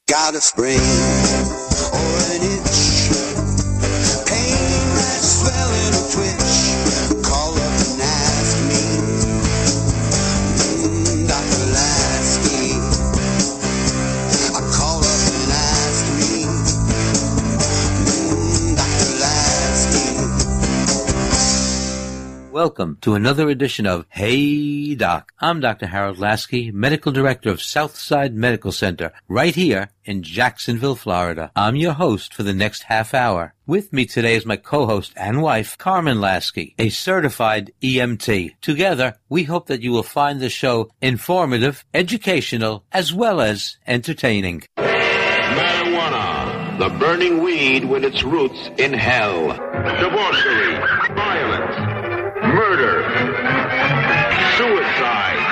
Got a sprain or an itch, pain that swelling or twitch, call up and ask me, Dr. Lasky. I call up and ask me, Dr. Lasky. Welcome to another edition of Hey Doc. I'm Dr. Harold Lasky, Medical Director of Southside Medical Center, right here in Jacksonville, Florida. I'm your host for the next half hour. With me today is my co-host and wife, Carmen Lasky, a certified EMT. Together, we hope that you will find the show informative, educational, as well as entertaining. Marijuana, the burning weed with its roots in hell. Debauchery, violence, murder, suicide,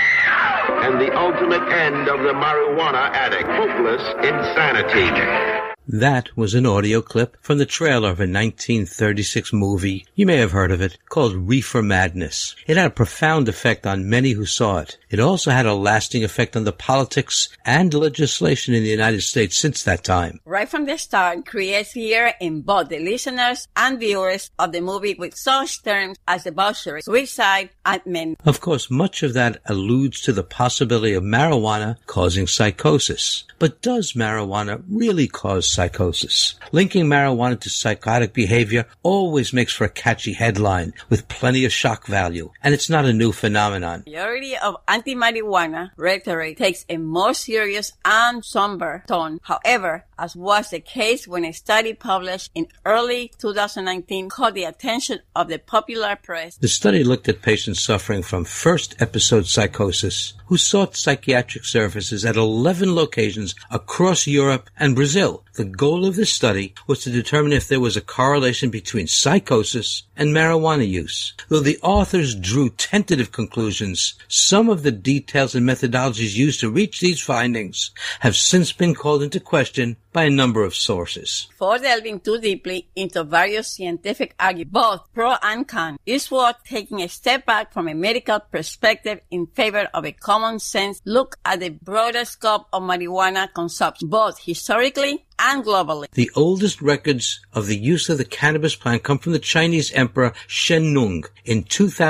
and the ultimate end of the marijuana addict, hopeless insanity. That was an audio clip from the trailer of a 1936 movie, you may have heard of it, called Reefer Madness. It had a profound effect on many who saw it. It also had a lasting effect on the politics and legislation in the United States since that time. Right from the start, creates fear in both the listeners and viewers of the movie with such terms as debauchery, suicide, and men. Of course, much of that alludes to the possibility of marijuana causing psychosis. But does marijuana really cause psychosis? Linking marijuana to psychotic behavior always makes for a catchy headline with plenty of shock value, and it's not a new phenomenon. The majority of anti-marijuana rhetoric takes a more serious and somber tone. However, as was the case when a study published in early 2019 caught the attention of the popular press. The study looked at patients suffering from first episode psychosis who sought psychiatric services at 11 locations across Europe and Brazil. The goal of this study was to determine if there was a correlation between psychosis and marijuana use. Though the authors drew tentative conclusions, some of the details and methodologies used to reach these findings have since been called into question by a number of sources. Before delving too deeply into various scientific arguments, both pro and con, it's worth taking a step back from a medical perspective in favor of a common sense look at the broader scope of marijuana consumption, both historically and globally. The oldest records of the use of the cannabis plant come from the Chinese Emperor Shen Nung in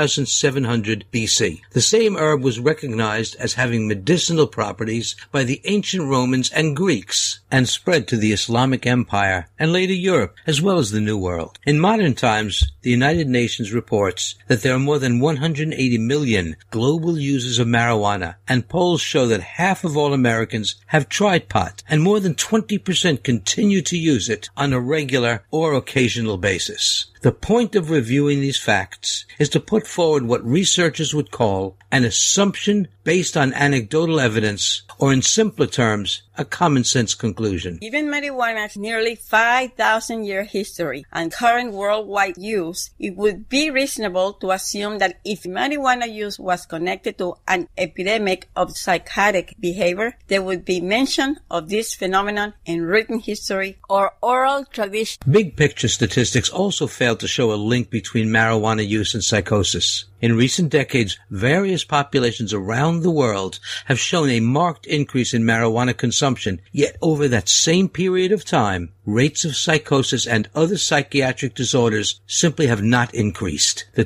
2700 BC. The same herb was recognized as having medicinal properties by the ancient Romans and Greeks and spread to the Islamic Empire and later Europe as well as the New World. In modern times, the United Nations reports that there are more than 180 million global users of marijuana, and polls show that half of all Americans have tried pot and more than 20% continue to use it on a regular or occasional basis. The point of reviewing these facts is to put forward what researchers would call an assumption based on anecdotal evidence, or in simpler terms, a common-sense conclusion. Given marijuana's nearly 5,000-year history and current worldwide use, it would be reasonable to assume that if marijuana use was connected to an epidemic of psychotic behavior, there would be mention of this phenomenon in written history or oral tradition. Big picture statistics also fail to show a link between marijuana use and psychosis. In recent decades, various populations around the world have shown a marked increase in marijuana consumption, yet over that same period of time, rates of psychosis and other psychiatric disorders simply have not increased. The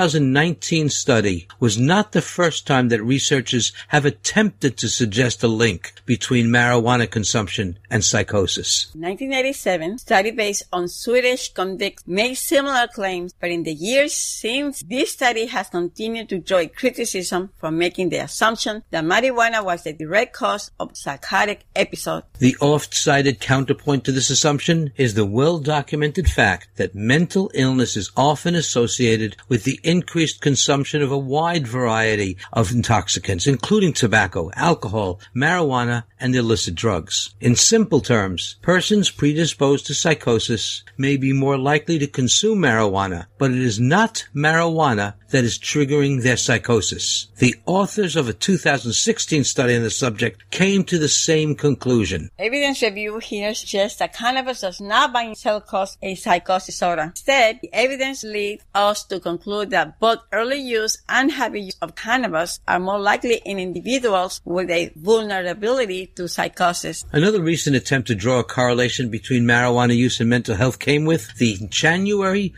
2019 study was not the first time that researchers have attempted to suggest a link between marijuana consumption and psychosis. In 1987, a study based on Swedish convicts made similar claims, but in the years since, this study has continued to enjoy criticism for making the assumption that marijuana was the direct cause of psychotic episodes. The oft-cited counterpoint to this assumption is the well-documented fact that mental illness is often associated with the increased consumption of a wide variety of intoxicants, including tobacco, alcohol, marijuana, and illicit drugs. In simple terms, persons predisposed to psychosis may be more likely to consume marijuana, but it is not marijuana that is triggering their psychosis. The authors of a 2016 study on the subject came to the same conclusion. Evidence review here suggests that cannabis does not by itself cause a psychosis disorder. Instead, the evidence leads us to conclude that both early use and heavy use of cannabis are more likely in individuals with a vulnerability to psychosis. Another recent attempt to draw a correlation between marijuana use and mental health came with the January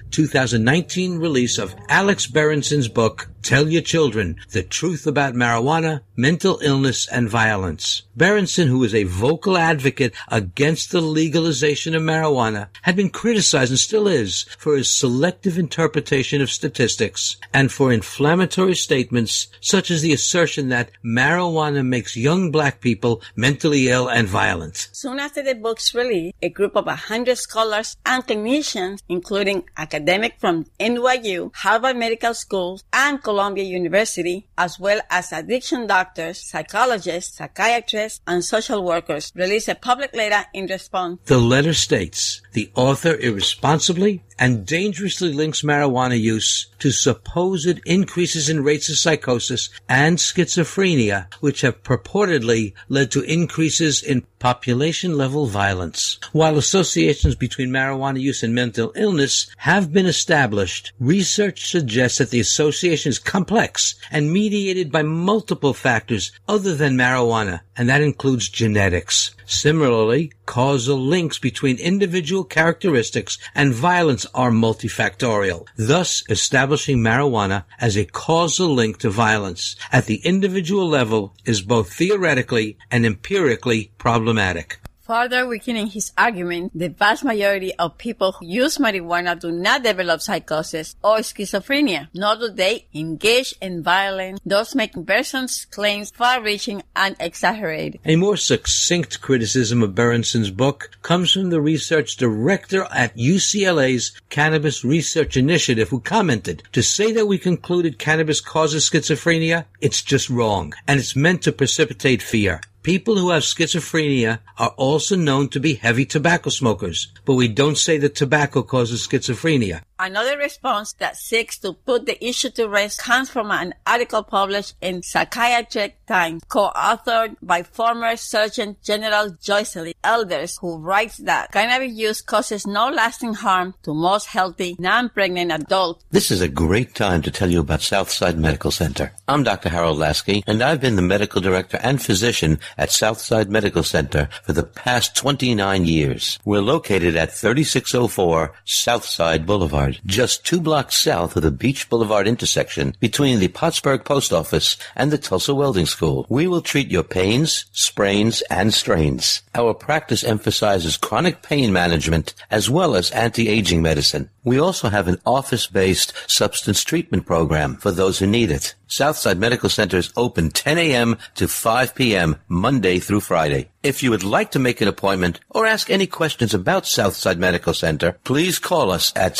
2019 release of Alex Berenson's book, Tell Your Children, The Truth About Marijuana, Mental Illness, and Violence. Berenson, who is a vocal advocate against the legalization of marijuana, had been criticized and still is for his selective interpretation of statistics and for inflammatory statements such as the assertion that marijuana makes young black people mentally ill and violent. Soon after the book's release, a group of 100 scholars and clinicians, including academics from NYU, Harvard Medical School, and Columbia University, as well as addiction doctors, psychologists, psychiatrists, and social workers, released a public letter in response. The letter states, the author irresponsibly and dangerously links marijuana use to supposed increases in rates of psychosis and schizophrenia, which have purportedly led to increases in population-level violence. While associations between marijuana use and mental illness have been established, research suggests that the association is complex and mediated by multiple factors other than marijuana, and that includes genetics. Similarly, causal links between individual characteristics and violence are multifactorial, thus establishing marijuana as a causal link to violence at the individual level is both theoretically and empirically problematic. Further weakening his argument, the vast majority of people who use marijuana do not develop psychosis or schizophrenia, nor do they engage in violence, thus making Berenson's claims far-reaching and exaggerated. A more succinct criticism of Berenson's book comes from the research director at UCLA's Cannabis Research Initiative, who commented, "To say that we concluded cannabis causes schizophrenia, it's just wrong, and it's meant to precipitate fear. People who have schizophrenia are also known to be heavy tobacco smokers, but we don't say that tobacco causes schizophrenia." Another response that seeks to put the issue to rest comes from an article published in Psychiatric Times, co-authored by former Surgeon General Joycelyn Elders, who writes that cannabis use causes no lasting harm to most healthy, non-pregnant adults. This is a great time to tell you about Southside Medical Center. I'm Dr. Harold Lasky, and I've been the medical director and physician at Southside Medical Center for the past 29 years. We're located at 3604 Southside Boulevard, just 2 blocks south of the Beach Boulevard intersection between the Pottsburg Post Office and the Tulsa Welding School. We will treat your pains, sprains, and strains. Our practice emphasizes chronic pain management as well as anti-aging medicine. We also have an office-based substance treatment program for those who need it. Southside Medical Center is open 10 a.m. to 5 p.m. Monday through Friday. If you would like to make an appointment or ask any questions about Southside Medical Center, please call us at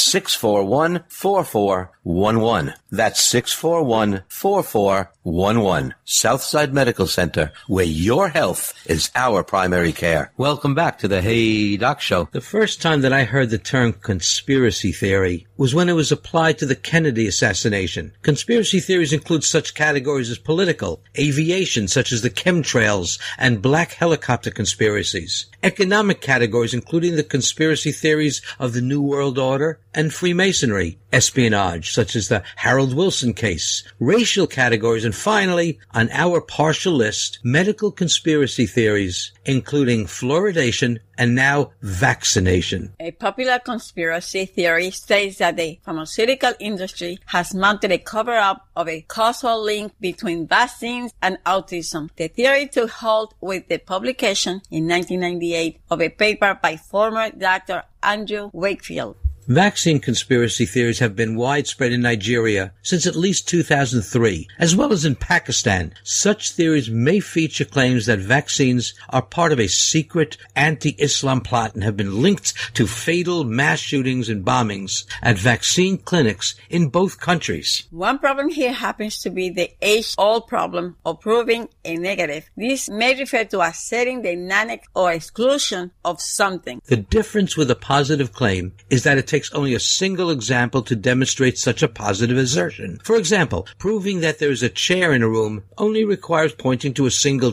641-4411. That's 641-4411. Southside Medical Center, where your health is our primary care. Welcome back to the Hey Doc Show. The first time that I heard the term conspiracy theory was when it was applied to the Kennedy assassination. Conspiracy theories include such categories as political, aviation, such as the chemtrails, and black helicopter conspiracies. Economic categories, including the conspiracy theories of the New World Order and Freemasonry. Espionage, such as the Harold Wilson case. Racial categories, and finally, on our partial list, medical conspiracy theories, including fluoridation and now vaccination. A popular conspiracy theory states that the pharmaceutical industry has mounted a cover-up of a causal link between vaccines and autism. The theory took hold with the publication in 1998 of a paper by former Dr. Andrew Wakefield. Vaccine conspiracy theories have been widespread in Nigeria since at least 2003, as well as in Pakistan. Such theories may feature claims that vaccines are part of a secret anti-Islam plot and have been linked to fatal mass shootings and bombings at vaccine clinics in both countries. One problem here happens to be the age-old problem of proving a negative. This may refer to asserting the or exclusion of something. The difference with a positive claim is that it takes only a single example to demonstrate such a positive assertion. For example, proving that there is a chair in a room only requires pointing to a single chair.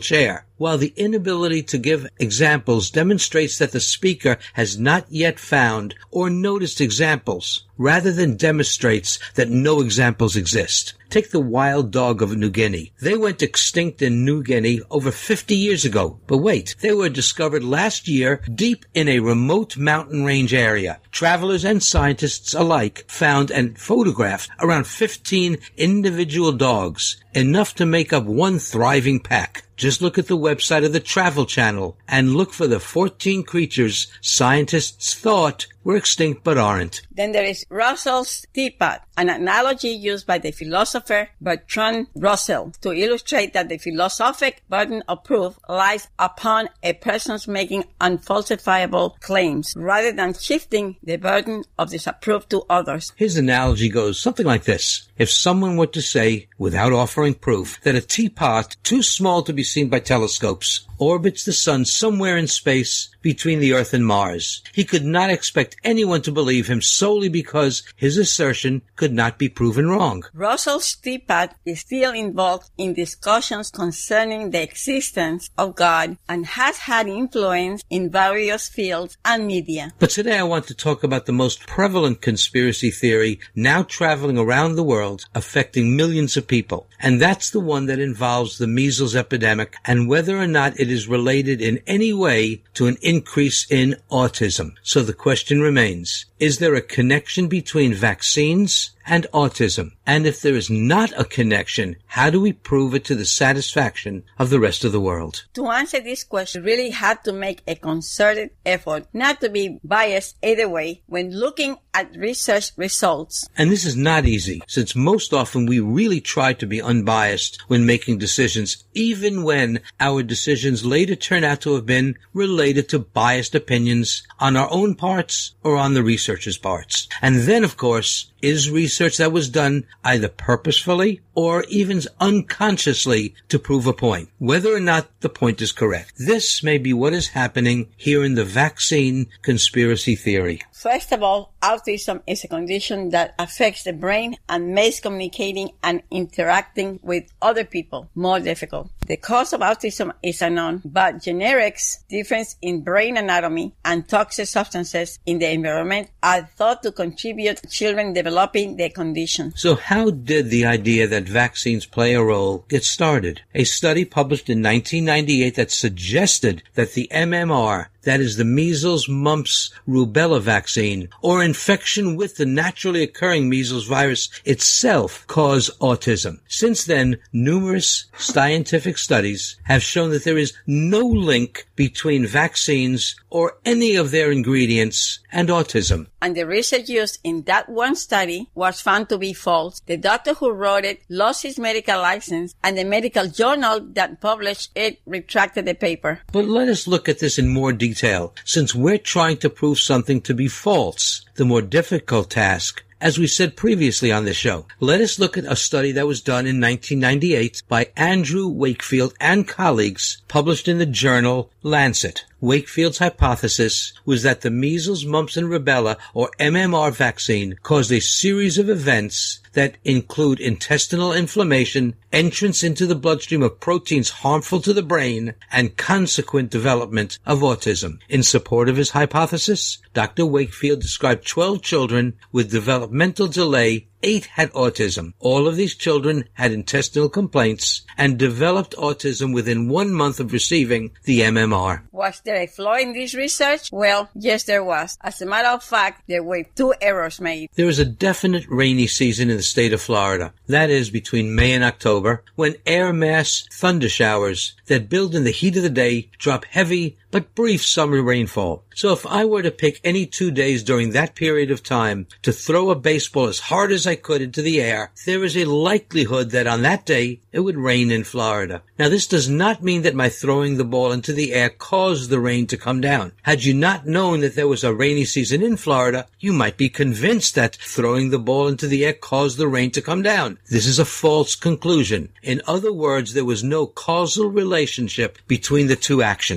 while the inability to give examples demonstrates that the speaker has not yet found or noticed examples, rather than demonstrates that no examples exist. Take the wild dog of New Guinea. They went extinct in New Guinea over 50 years ago. But wait, they were discovered last year deep in a remote mountain range area. Travelers and scientists alike found and photographed around 15 individual dogs, enough to make up one thriving pack. Just look at the website of the Travel Channel and look for the 14 creatures scientists thought were extinct but aren't. Then there is Russell's teapot, an analogy used by the philosopher Bertrand Russell to illustrate that the philosophic burden of proof lies upon a person's making unfalsifiable claims, rather than shifting the burden of disapproof to others. His analogy goes something like this. If someone were to say, without offering proof, that a teapot, too small to be seen by telescopes, orbits the sun somewhere in space between the Earth and Mars, he could not expect anyone to believe him solely because his assertion could not be proven wrong. Russell's teapot is still involved in discussions concerning the existence of God and has had influence in various fields and media. But today I want to talk about the most prevalent conspiracy theory now traveling around the world, affecting millions of people. And that's the one that involves the measles epidemic and whether or not it is related in any way to an increase in autism. So the question remains, is there a connection between vaccines and autism? And if there is not a connection, how do we prove it to the satisfaction of the rest of the world? To answer this question, we really had to make a concerted effort not to be biased either way when looking at research results. And this is not easy, since most often we really try to be unbiased when making decisions, even when our decisions later turn out to have been related to biased opinions on our own parts or on the researchers' parts. And then, of course, is research that was done either purposefully or even unconsciously to prove a point, whether or not the point is correct. This may be what is happening here in the vaccine conspiracy theory. First of all, autism is a condition that affects the brain and makes communicating and interacting with other people more difficult. The cause of autism is unknown, but genetics, difference in brain anatomy, and toxic substances in the environment are thought to contribute to children developing the condition. So how did the idea that vaccines play a role get started? A study published in 1998 that suggested that the MMR, that is the measles, mumps, rubella vaccine, or infection with the naturally occurring measles virus itself, cause autism. Since then, numerous scientific studies have shown that there is no link between vaccines or any of their ingredients and autism. And the research used in that one study was found to be false. The doctor who wrote it lost his medical license, and the medical journal that published it retracted the paper. But let us look at this in more detail, since we're trying to prove something to be false, the more difficult task. As we said previously on this show, let us look at a study that was done in 1998 by Andrew Wakefield and colleagues, published in the journal Lancet. Wakefield's hypothesis was that the measles, mumps, and rubella, or MMR vaccine, caused a series of events that include intestinal inflammation, entrance into the bloodstream of proteins harmful to the brain, and consequent development of autism. In support of his hypothesis, Dr. Wakefield described 12 children with developmental delay. 8 had autism. All of these children had intestinal complaints and developed autism within 1 month of receiving the MMR. Was there a flaw in this research? Well, yes, there was. As a matter of fact, there were 2 errors made. There is a definite rainy season in the state of Florida. That is between May and October, when air mass thunder showers that build in the heat of the day drop heavy but brief summer rainfall. So if I were to pick any 2 days during that period of time to throw a baseball as hard as I could into the air, there is a likelihood that on that day it would rain in Florida. Now this does not mean that my throwing the ball into the air caused the rain to come down. Had you not known that there was a rainy season in Florida, you might be convinced that throwing the ball into the air caused the rain to come down. This is a false conclusion. In other words, there was no causal relationship between the two actions.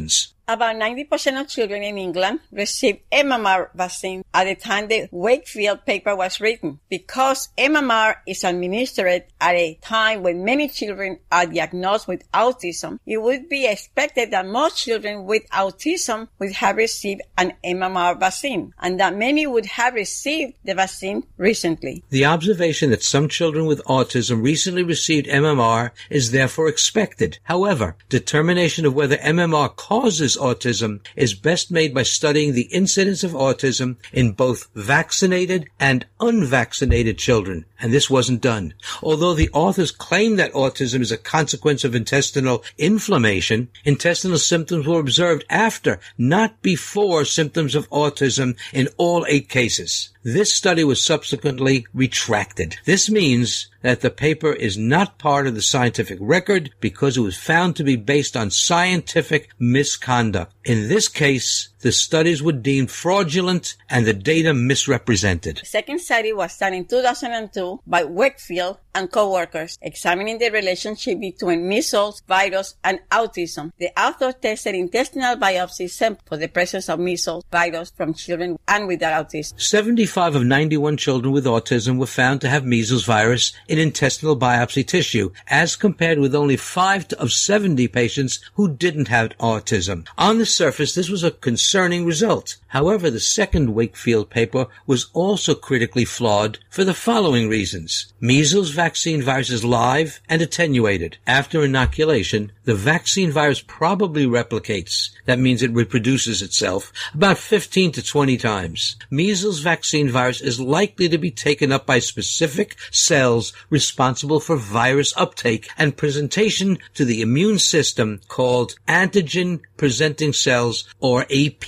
About 90% of children in England received MMR vaccine at the time the Wakefield paper was written. Because MMR is administered at a time when many children are diagnosed with autism, it would be expected that most children with autism would have received an MMR vaccine, and that many would have received the vaccine recently. The observation that some children with autism recently received MMR is therefore expected. However, determination of whether MMR causes autism is best made by studying the incidence of autism in both vaccinated and unvaccinated children, and this wasn't done. Although the authors claim that autism is a consequence of intestinal inflammation, intestinal symptoms were observed after, not before, symptoms of autism in all 8 cases. This study was subsequently retracted. This means that the paper is not part of the scientific record because it was found to be based on scientific misconduct. In this case, the studies were deemed fraudulent and the data misrepresented. The second study was done in 2002 by Wakefield and co-workers, examining the relationship between measles, virus, and autism. The author tested intestinal biopsy samples for the presence of measles virus from children and without autism. 75 of 91 children with autism were found to have measles virus in intestinal biopsy tissue, as compared with only 5 of 70 patients who didn't have autism. On the surface, this was a concerning result. However, the second Wakefield paper was also critically flawed for the following reasons. Measles vaccine virus is live and attenuated. After inoculation, the vaccine virus probably replicates. That means it reproduces itself about 15 to 20 times. Measles vaccine virus is likely to be taken up by specific cells responsible for virus uptake and presentation to the immune system called antigen-presenting cells, or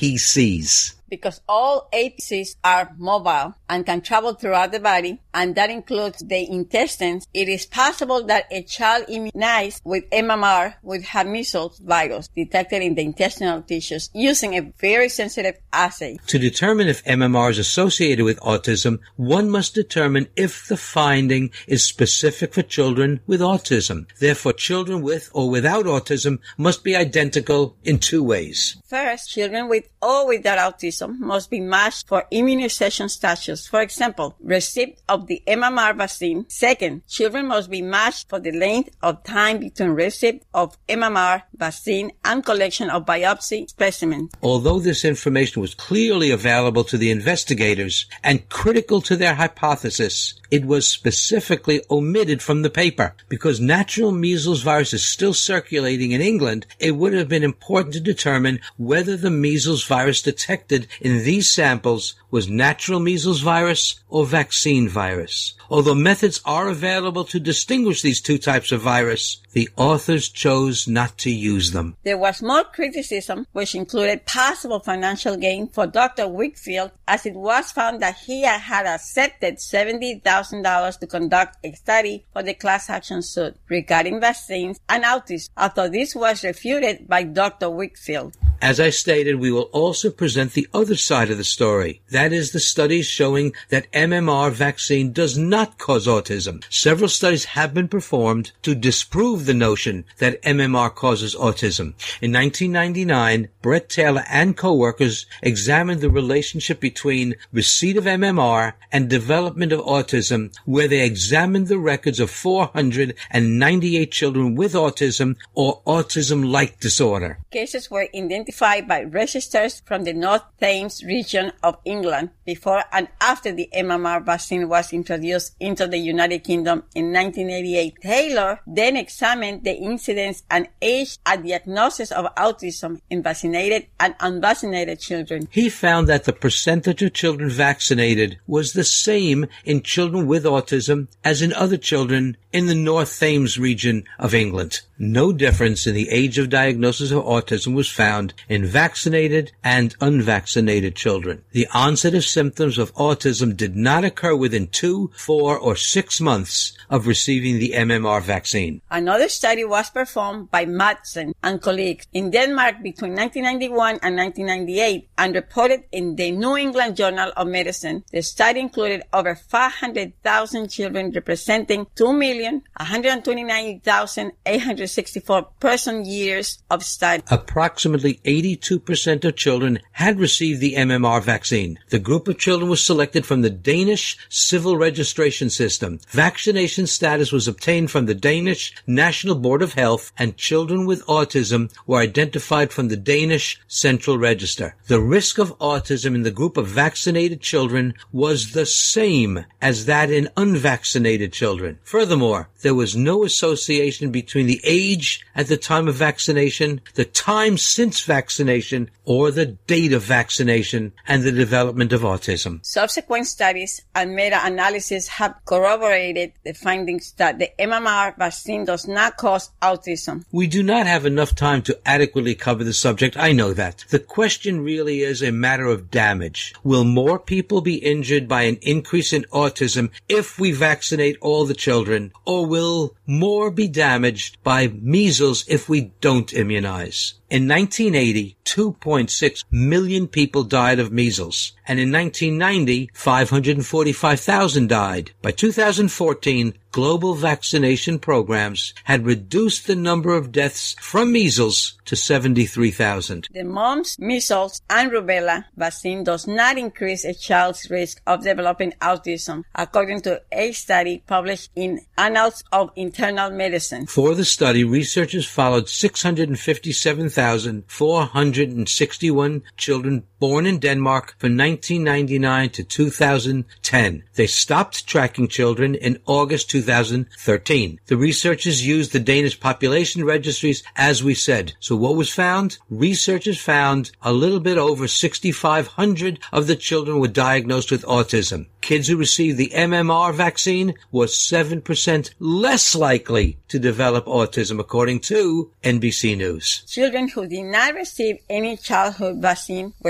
APCs. Because all APCs are mobile and can travel throughout the body, and that includes the intestines, it is possible that a child immunized with MMR would have measles virus detected in the intestinal tissues using a very sensitive assay. To determine if MMR is associated with autism, one must determine if the finding is specific for children with autism. Therefore, children with or without autism must be identical in 2 ways. First, children with or without autism must be matched for immunization status. For example, receipt of the MMR vaccine. Second, children must be matched for the length of time between receipt of MMR vaccine and collection of biopsy specimens. Although this information was clearly available to the investigators and critical to their hypothesis, it was specifically omitted from the paper. Because natural measles virus is still circulating in England, it would have been important to determine whether the measles virus detected in these samples was natural measles virus or vaccine virus. Although methods are available to distinguish these 2 types of virus, the authors chose not to use them. There was more criticism, which included possible financial gain for Dr. Wakefield, as it was found that he had accepted $70,000 to conduct a study for the class action suit regarding vaccines and autism, although this was refuted by Dr. Wakefield. As I stated, we will also present the other side of the story. That is, the studies showing that MMR vaccine does not cause autism. Several studies have been performed to disprove the notion that MMR causes autism. In 1999, Brett Taylor and co-workers examined the relationship between receipt of MMR and development of autism, where they examined the records of 498 children with autism or autism-like disorder. Cases were identified by registers from the North Thames region of England before and after the MMR vaccine was introduced into the United Kingdom in 1988. Taylor then examined the incidence and age at diagnosis of autism in vaccinated and unvaccinated children. He found that the percentage of children vaccinated was the same in children with autism as in other children in the North Thames region of England. No difference in the age of diagnosis of autism was found in vaccinated and unvaccinated children. The onset of symptoms of autism did not occur within 2, 4, or 6 months of receiving the MMR vaccine. Another study was performed by Madsen and colleagues in Denmark between 1991 and 1998 and reported in the New England Journal of Medicine. The study included over 500,000 children, representing 2,129,864 person-years of study. Approximately 82% of children had received the MMR vaccine. The group of children was selected from the Danish Civil Registration System. Vaccination status was obtained from the Danish National Board of Health, and children with autism were identified from the Danish Central Register. The risk of autism in the group of vaccinated children was the same as that in unvaccinated children. Furthermore, there was no association between the age at the time of vaccination, the time since vaccination, or the date of vaccination and the development of autism. Subsequent studies and meta-analysis have corroborated the findings that the MMR vaccine does not cause autism. We do not have enough time to adequately cover the subject, I know that. The question really is a matter of damage. Will more people be injured by an increase in autism if we vaccinate all the children, or will more be damaged by measles if we don't immunize? In 1980, 2.6 million people died of measles, and in 1990, 545,000 died. By 2014, global vaccination programs had reduced the number of deaths from measles to 73,000. The mumps, measles, and rubella vaccine does not increase a child's risk of developing autism, according to a study published in Annals of Internal Medicine. For the study, researchers followed 657,461 children born in Denmark from 1999 to 2010. They stopped tracking children in August 2013. The researchers used the Danish population registries, as we said. So what was found? Researchers found a little bit over 6,500 of the children were diagnosed with autism. Kids who received the MMR vaccine were 7% less likely to develop autism, according to NBC News. Children who did not receive any childhood vaccine were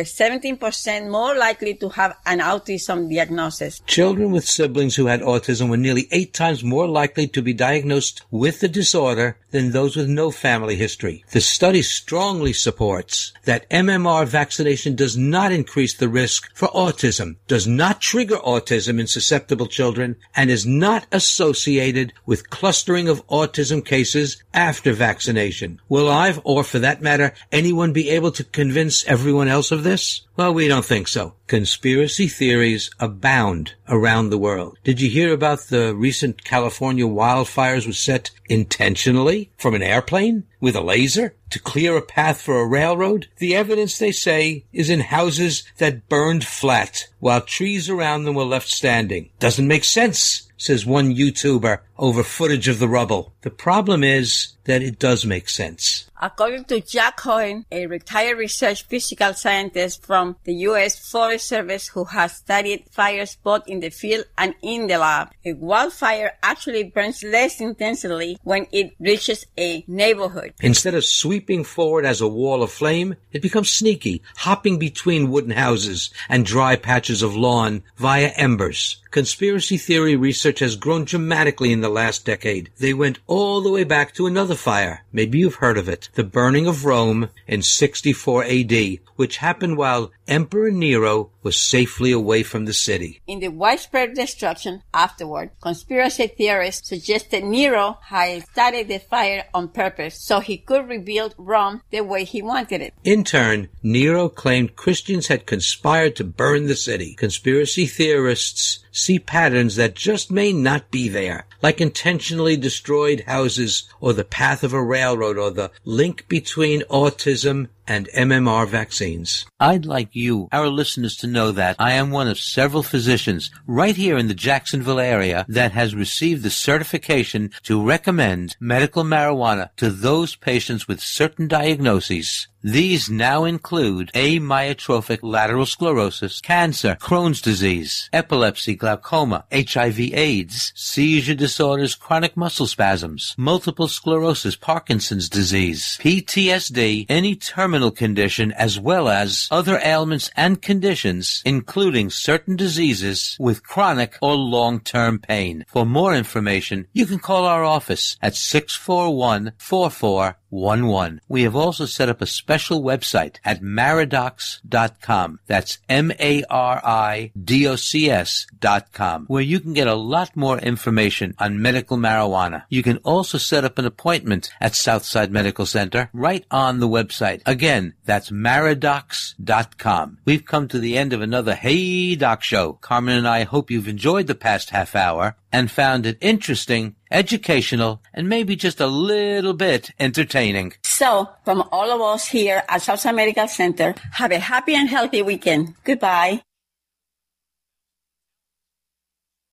17% more likely to have an autism diagnosis. Children with siblings who had autism were nearly 8 times more likely to be diagnosed with the disorder than those with no family history. The study strongly supports that MMR vaccination does not increase the risk for autism, does not trigger autism in susceptible children, and is not associated with clustering of autism cases after vaccination. Will I, or for that matter, anyone be able to convince everyone else of this? Well, we don't think so. Conspiracy theories abound around the world. Did you hear about the recent California wildfires was set intentionally from an airplane with a laser to clear a path for a railroad? The evidence, they say, is in houses that burned flat while trees around them were left standing. Doesn't make sense, says one YouTuber over footage of the rubble. The problem is that it does make sense. According to Jack Cohen, a retired research physical scientist from the U.S. Forest Service who has studied fires both in the field and in the lab, a wildfire actually burns less intensely when it reaches a neighborhood. Instead of sweeping forward as a wall of flame, it becomes sneaky, hopping between wooden houses and dry patches of lawn via embers. Conspiracy theory research has grown dramatically in the last decade. They went all the way back to another fire. Maybe you've heard of it. The burning of Rome in 64 AD, which happened while Emperor Nero was safely away from the city. In the widespread destruction afterward, conspiracy theorists suggested Nero had started the fire on purpose so he could rebuild Rome the way he wanted it. In turn, Nero claimed Christians had conspired to burn the city. Conspiracy theorists see patterns that just may not be there, like intentionally destroyed houses or the path of a railroad or the link between autism and MMR vaccines. I'd like you, our listeners, to know that I am one of several physicians right here in the Jacksonville area that has received the certification to recommend medical marijuana to those patients with certain diagnoses. These now include amyotrophic lateral sclerosis, cancer, Crohn's disease, epilepsy, glaucoma, HIV/AIDS, seizure disorders, chronic muscle spasms, multiple sclerosis, Parkinson's disease, PTSD, any terminal condition, as well as other ailments and conditions, including certain diseases with chronic or long-term pain. For more information, you can call our office at 641-44 We have also set up a special website at Maridocs.com. That's MARIDOCS.com, where you can get a lot more information on medical marijuana. You can also set up an appointment at Southside Medical Center right on the website. Again, that's Maridocs.com. We've come to the end of another Hey Doc show. Carmen and I hope you've enjoyed the past half hour and found it interesting, educational, and maybe just a little bit entertaining. So, from all of us here at Southside Medical Center, have a happy and healthy weekend. Goodbye.